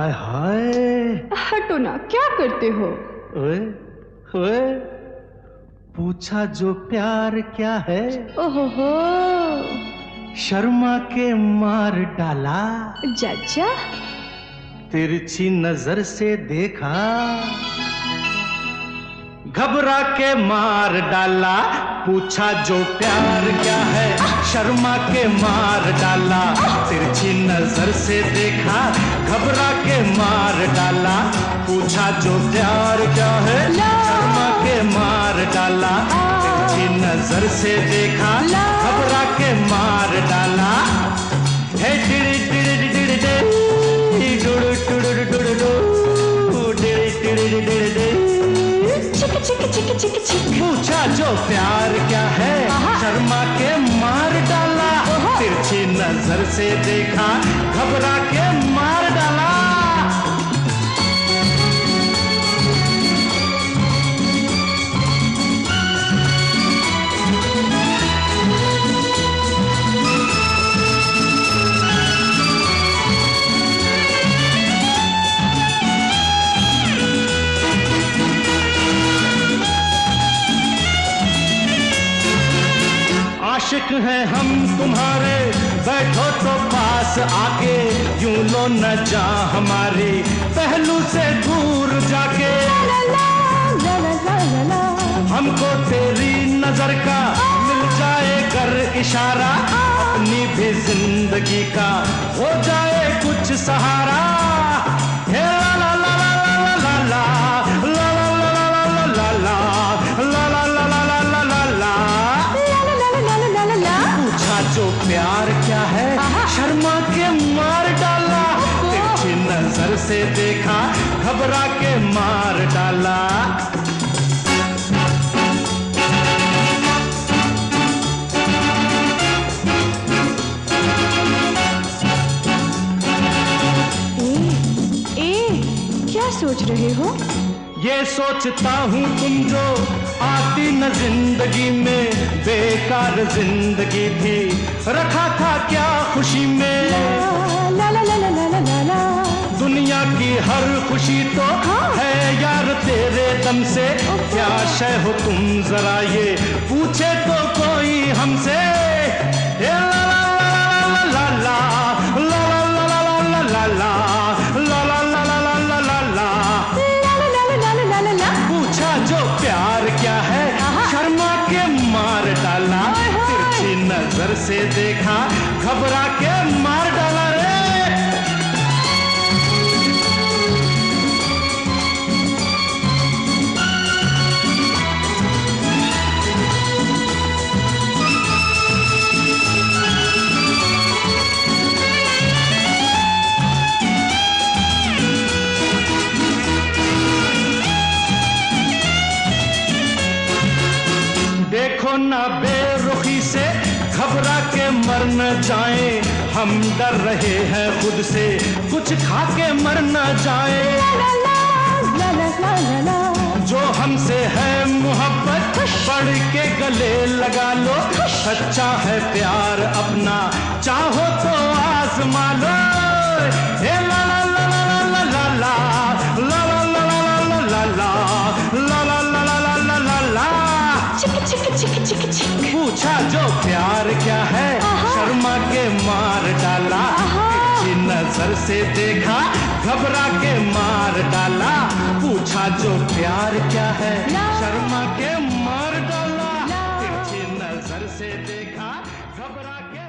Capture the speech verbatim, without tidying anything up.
हाय हाय। हटो ना, क्या करते हो? ओए ओए, पूछा जो प्यार क्या है। ओहो हो, शर्मा के मार डाला। चाचा तिरछी नजर से देखा, घबरा के मार डाला। पूछा जो प्यार क्या है, शर्मा के मार डाला। तिरछी नजर से देखा, घबरा के मार डाला। पूछा जो प्यार क्या है, शर्मा के मार डाला। तिरछी नजर से देखा, घबरा के मार डाला। हे डिड़ डिड़ डिड़ डिड़ डुड़ डुड़ डुड़ डुड़ डिड़ डिड़ डिड़ डिड़। चिक चिक चिक चिक चिक। पूछा जो प्यार क्या है, शर्मा के मार डाला। तिरछी नजर से देखा, घबरा के मार डाला। आशिक हैं हम तुम्हारे, बैठो तो पास आके। यूं लो न जा हमारे पहलू से दूर जाके। ला ला ला ला ला ला ला। हमको तेरी नजर का मिल जाए कर इशारा, अपनी भी जिंदगी का हो जाए कुछ सहारा। हे ला ला ला ला ला ला ला ला ला ला ला ला ला ला ला ला ला ला ला। पूछा जो प्यार क्या है, शर्मा के मार डाला। तिरछी नजर से देखा, घबरा के मार डाला। ए, ए, क्या सोच रहे हो? ये सोचता हूँ तुम जो आती न जिंदगी में, बेकार जिंदगी थी, रखा था क्या खुशी में। ला ला ला ला ला ला ला ला। दुनिया की हर खुशी तो है यार तेरे दम से। क्या शय हो तुम जरा ये पूछे तो कोई हमसे। ए ला ला ला ला ला ला ला ला ला ला ला ला ला ला ला ला ला। पूछा जो प्यार क्या है, शर्मा के मार डाला। तिरछी नजर से देखा, घबरा के मार डाला रे। देखो ना बेरुखी से, घबरा के मर न जाए। हम डर रहे हैं खुद से, कुछ खा के मर न जाए। ला ला ला ला ला ला ला। जो हमसे है मोहब्बत, पढ़ के गले लगा लो। सच्चा है प्यार अपना, चाहो तो आजमा लो। हे ला ला ला ला ला ला ला ला ला ला ला ला ला ला ला ला ला। चिक चिक चिक चिक चिक। पूछा जो प्यार क्या है, शर्मा के मार डाला। तिरछी नजर से देखा, घबरा के मार डाला। पूछा जो प्यार क्या है, शर्मा के मार डाला। तिरछी नजर से देखा, घबरा के